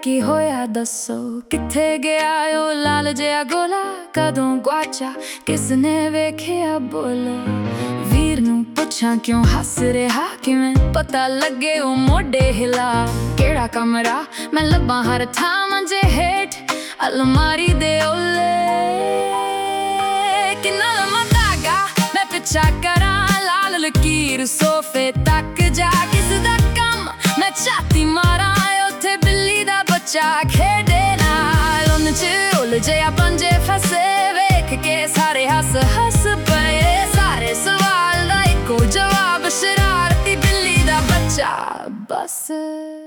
ਕੀ ਹੋਇਆ ਦੱਸੋ, ਕਿੱਥੇ ਗਿਆ ਉਹ ਲਾਲ ਜਿਹਾ ਗੋਲਾ, ਕਦੋਂ ਗੁਆਚਾ ਕਿਸਨੇ ਵੇਖਿਆ ਬੋਲੋ। ਵੀਰ ਨੂੰ ਪੁੱਛਾਂ ਕਿਉਂ ਹੱਸ ਰਿਹਾ, ਕਿਵੇਂ ਪਤਾ ਲੱਗੇ ਉਹ ਮੋਢੇ ਹਿਲਾ। ਕਿਹੜਾ ਕਮਰਾ ਮੈਂ ਲੱਭਾਂ ਹਰ ਥਾਂ, ਮੰਜੇ ਹੇਠ ਅਲਮਾਰੀ ਦੇ ਓਲੇ। ਕਿੰਨਾ ਲੰਮਾ ਧਾਗਾ ਮੈਂ ਪਿੱਛਾ ਕਰਾਂ, ਲਾਲ ਲਕੀਰ ਸੋਫੇ ਤੱਕ ਜਾ। ਕਿਸ ਦਾ ਕੰਮ ਮੈਂ ਛਾਤੀ ਮਾਰਾਂ, ਉੱਥੇ ਬਿੱਲੀ ਦਾ ਬੱਚਾ ਖੇਡੇ ਨਾਲ। ਉਹਨਾਂ 'ਚ ਉਲਝੇ ਪੰਜੇ ਫਸੇ, ਵੇਖ ਕੇ ਸਾਰੇ ਹੱਸ ਹੱਸ ਪਏ। ਸਾਰੇ ਸਵਾਲ ਦਾ ਇੱਕੋ ਜਵਾਬ, ਸ਼ਰਾਰਤੀ ਬਿੱਲੀ ਦਾ ਬੱਚਾ ਬਸ।